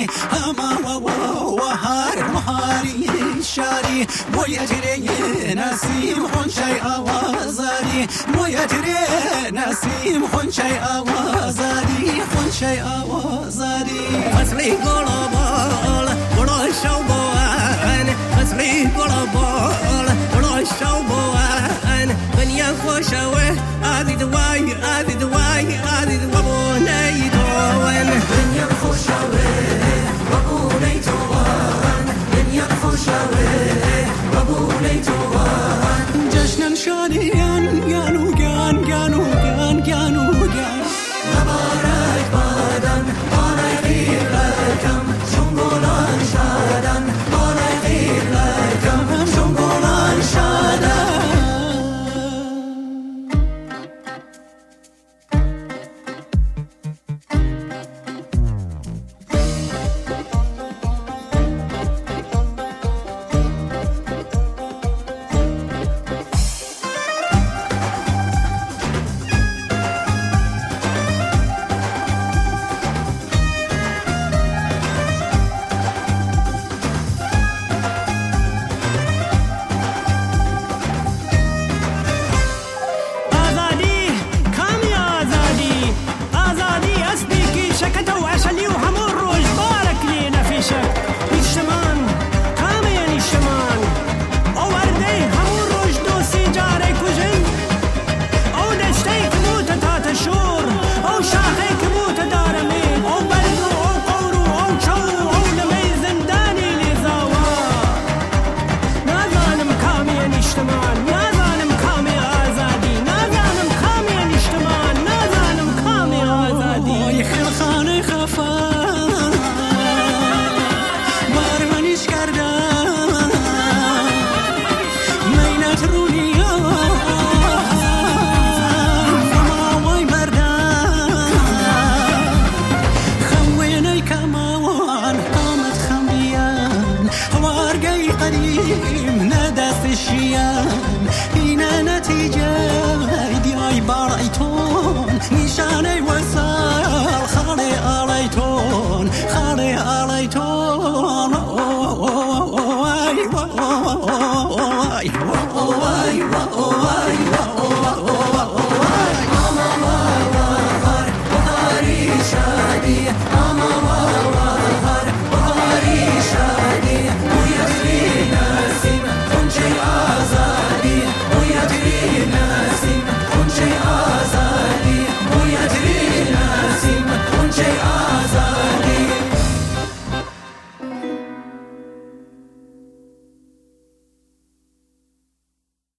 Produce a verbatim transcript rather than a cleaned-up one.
هما وهار مهاري شاري ويجري نسيم خنشي آوازاري ويجري نسيم خنشي آوازاري خنشي آوازاري فصلي قلبال برا شوبوان فصلي قلبال برا شوبوان بنيا خوشوه هذه دواي هذه دواي هذه وابوني دوان بنيا خوشوه وابوني دوان بنيا خوشوه وابوني دوان جشن شاديان جانو جان جانو جان جانو جان مبارك بادن بالای خیر لکم شنگولان شادن بالای خیر لکم شنگولان شادن هنا نتيجة دياي بارايتون نشاني وصال خالي آليتون خالي آليتون واي واي واي واي واي